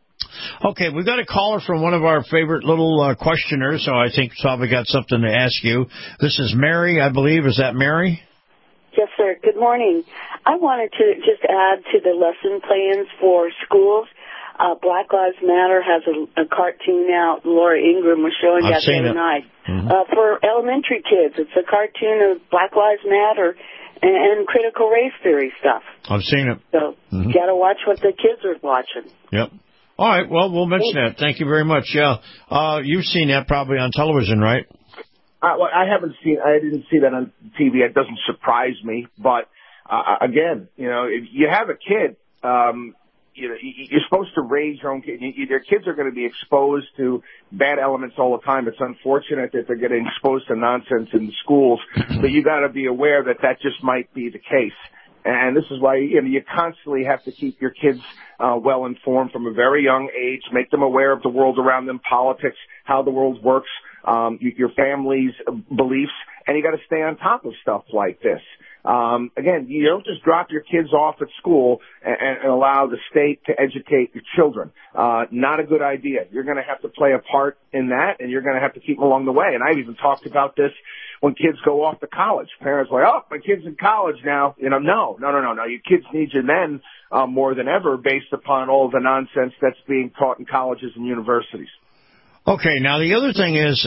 Okay, we've got a caller from one of our favorite little uh, questioners, so I think probably got something to ask you. This is Mary, I believe. Is that Mary? Yes, sir. Good morning. I wanted to just add to the lesson plans for schools. Uh, Black Lives Matter has a, a cartoon out. Laura Ingram was showing I've that the other it. night. Mm-hmm. Uh, for elementary kids, it's a cartoon of Black Lives Matter and, and critical race theory stuff. I've seen it. So mm-hmm. you got to watch what the kids are watching. Yep. All right. Well, we'll mention that. Thank you very much. Yeah. Uh, you've seen that probably on television, right? Uh, well, I haven't seen. I didn't see that on T V. It doesn't surprise me. But uh, again, you know, if you have a kid. Um, You know, you're supposed to raise your own kids. Your kids are going to be exposed to bad elements all the time. It's unfortunate that they're getting exposed to nonsense in schools, but you got to be aware that that just might be the case. And this is why, you know, you constantly have to keep your kids uh, well informed from a very young age, make them aware of the world around them, politics, how the world works, um, your family's beliefs, and you got to stay on top of stuff like this. Um, again, you don't just drop your kids off at school and, and allow the state to educate your children. Uh, not a good idea. You're going to have to play a part in that, and you're going to have to keep them along the way. And I've even talked about this when kids go off to college. Parents are like, oh, my kid's in college now. You know, no, no, no, no, no. Your kids need you then uh, more than ever based upon all the nonsense that's being taught in colleges and universities. Okay, now the other thing is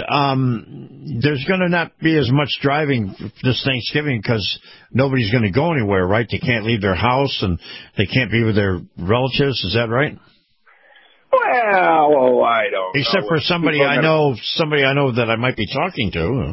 um, there's going to not be as much driving this Thanksgiving because nobody's going to go anywhere, right? They can't leave their house and they can't be with their relatives. Is that right? Well, oh, I don't Except know. for somebody I know, somebody I know that I might be talking to. um,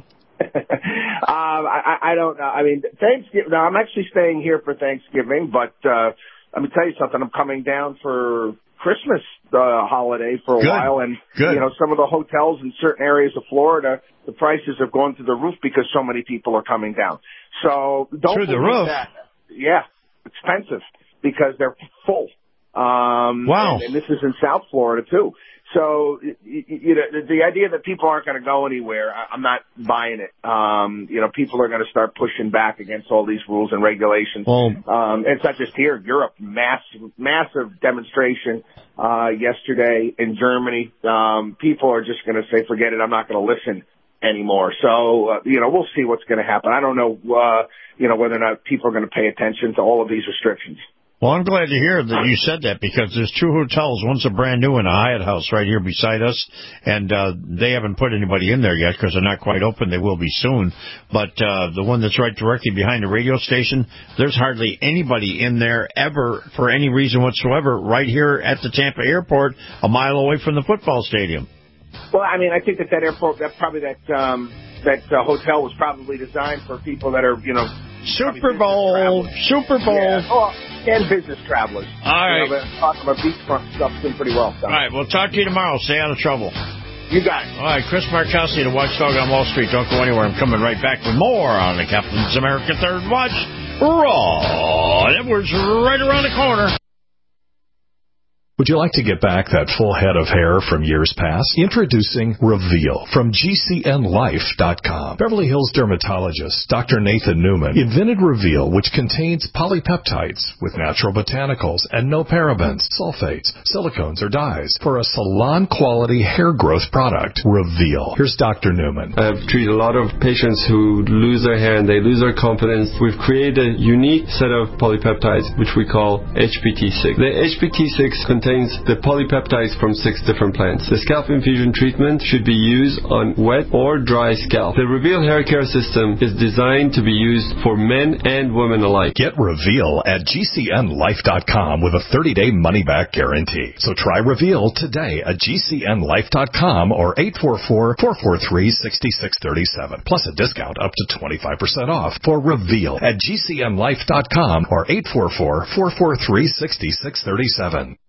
I, I don't know. I mean, Thanksgiving. Now, I'm actually staying here for Thanksgiving, but uh, let me tell you something. I'm coming down for Christmas uh, holiday for a Good. while, and Good. you know, some of the hotels in certain areas of Florida, the prices have gone through the roof because so many people are coming down. So don't through the believe roof. that. Yeah, expensive because they're full. Um, wow. And, and this is in South Florida too. So, you, you know, the, the idea that people aren't going to go anywhere, I, I'm not buying it. Um, you know, people are going to start pushing back against all these rules and regulations. Well, um, it's not just here, Europe, massive, massive demonstration, uh, yesterday in Germany. Um, people are just going to say, forget it, I'm not going to listen anymore. So, uh, you know, we'll see what's going to happen. I don't know, uh, you know, whether or not people are going to pay attention to all of these restrictions. Well, I'm glad to hear that you said that because there's two hotels. One's a brand new one, a Hyatt House right here beside us, and uh, they haven't put anybody in there yet because they're not quite open. They will be soon. But uh, the one that's right directly behind the radio station, there's hardly anybody in there ever for any reason whatsoever right here at the Tampa airport, a mile away from the football stadium. Well, I mean, I think that that airport, that probably that um, that uh, hotel was probably designed for people that are, you know, Super Bowl, Super Bowl. Yeah. Oh, and business travelers. All right. You know, talking about beachfront stuff's been pretty well done. All right, we'll talk to you tomorrow. Stay out of trouble. You got it. All right, Chris Markowski, the Watchdog on Wall Street. Don't go anywhere. I'm coming right back with more on the Captain's America Third Watch. Ron Edwards right around the corner. Would you like to get back that full head of hair from years past? Introducing Reveal from G C N life dot com. Beverly Hills dermatologist Doctor Nathan Newman invented Reveal, which contains polypeptides with natural botanicals and no parabens, sulfates, silicones, or dyes for a salon-quality hair growth product. Reveal. Here's Doctor Newman. I've treated a lot of patients who lose their hair and they lose their confidence. We've created a unique set of polypeptides, which we call H P T six. The H P T six contains contains the polypeptides from six different plants. The scalp infusion treatment should be used on wet or dry scalp. The Reveal hair care system is designed to be used for men and women alike. Get Reveal at G C N life dot com with a thirty-day money-back guarantee. So try Reveal today at G C N life dot com or eight four four, four four three, six six three seven. Plus a discount up to twenty-five percent off for Reveal at G C N life dot com or eight four four, four four three, six six three seven.